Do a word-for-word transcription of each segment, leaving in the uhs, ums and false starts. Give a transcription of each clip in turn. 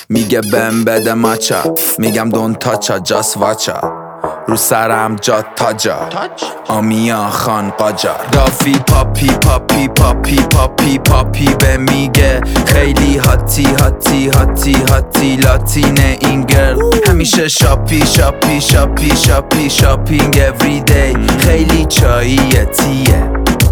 میگه بهم بده ماچا، میگم دون تاچا جاس واچا، رو سرم جا تاجا آمیا خان قاجار. دافی پاپی پاپی پاپی پاپی پاپی به میگه خیلی هاتی هاتی هاتی هاتی لاتینه این گرل. همیشه شاپی شاپی شاپی شاپی شاپینگ everyday. خیلی چاییه تیه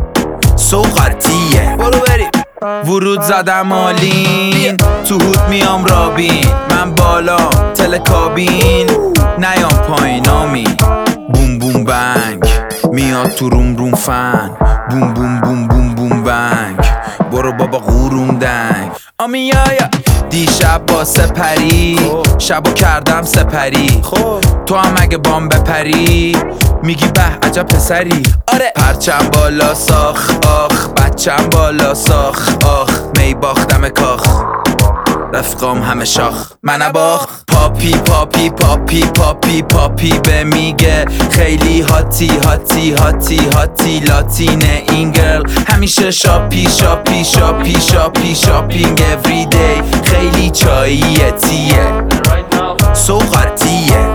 سوغرتیه. برو بریم. ورود زدم آلین، تو هود میام رابین، من بالا تلکابین نیام پایینامی. بوم بوم بنگ میاد تو روم روم فن، بوم بوم بوم بوم بوم بنگ. برو بابا غورون دنگ آمیایا. دیشب با سپری شبو کردم سپری، تو هم اگه بام بپری میگی به عجب پسری. آره پرچم بالا ساخ آخ، بچم بالا ساخ آخ، می باختم کاخ رفقام همه شاخ من باخ. پاپی پاپی پاپی پاپی پاپی به میگه خیلی هاتی هاتی هاتی هاتی لاتینه این گرل. همیشه شاپی شاپی شاپی شاپی شاپینگ everyday. خیلی چاییه تیه سوغرتیه.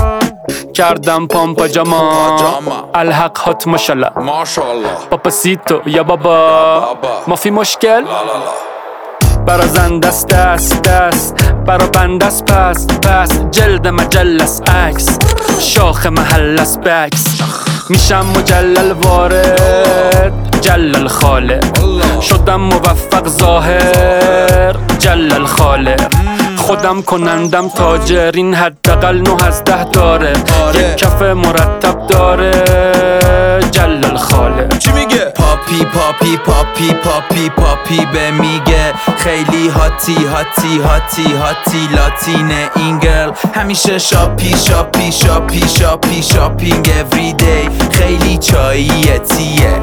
کردم پام پاجاما الحق هات ماشالله پاپاسیتو یا بابا ما فی مشکل برا زن دست دست دست برا بندست پس پس جلد مجلس عکس شاخ محلس بکس. میشم مجلل وارد جلل خالق، شدم موفق ظاهر جلل خالق. خودم کنندم تاجر، این حداقل نه از ده داره. یک کف مرتب داره جلل خالق. چی میگه؟ پاپی پاپی پاپی پاپی پاپی به میگه خیلی هاتی هاتی هاتی هاتی لاتینه این گرل. همیشه شاپی شاپی شاپی شاپی شاپینگ everyday. خیلی چاییه تیه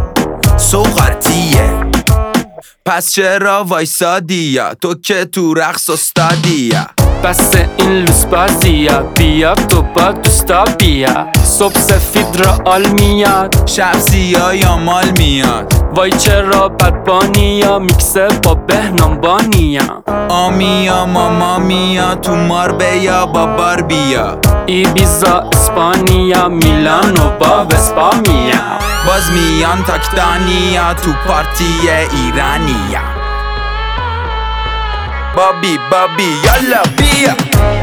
سوغرتیه. پس چرا وایسادی یا تو که تو رقص استادی؟ بس این لوس بازیه بیا تو با دوستا بیا. صبح سفید را آل میاد، شب سیاه یا مال میاد. وای چرا بدبانی یا میکسه با بهنام بانیا. آمیا ماما میا تو ماربیا با باربیا. ایبیزا اسپانیا میلانو با وسپامیا. باز میان تاکتانیا تو پارتی ایرانیا. بابی بابی یالا بیا.